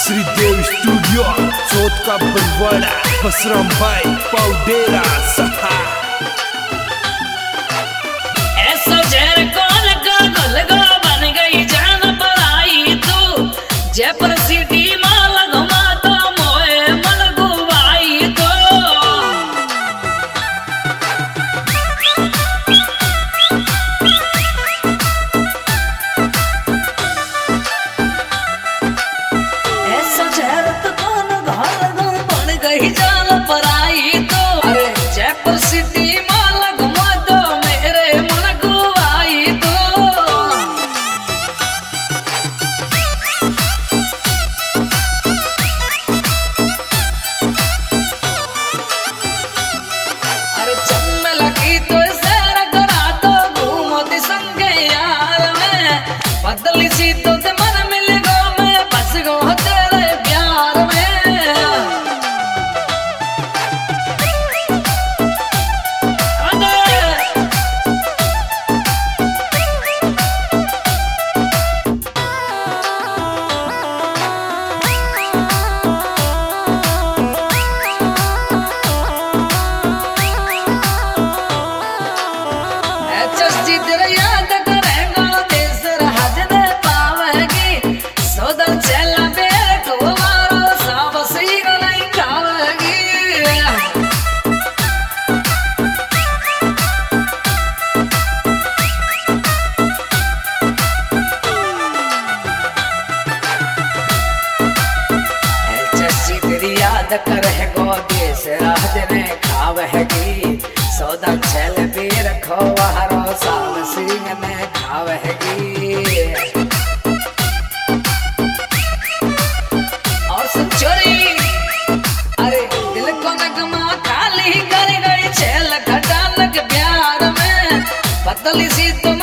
Shridev studio चौथ का बरवाड़ा बसराम भाई पाउडेरा सहा। ऐसा जहर कौन का गलगा बन गई जान पर आई तू जयपुर सिटी माल घुमा तो मोए मन गुवाई तो ऐसा जहर तो कौन गलगा बन गई जान पर आई तो अरे जयपुर सिटी माल घुमा तो मेरे मन गुवाई तो अरे चल लगी तो सैर करा तो घूमती संगे यार में बदली सी तो ते मन मिल गो मैं बस गो तेरे प्यार में। जी तेरा याद करेगा देश राज ने पावेगी सौदन चला बेर को मारो सब सी नहीं खावेगी। जी तेरी याद करेगा देश राज ने खावेगी सौदन चल बेर को मारो सब सिंह ने खावेगी। और सचोरी अरे दिल को नगमा खाली कर गई छेल खटाल के प्यार में पतली सी तो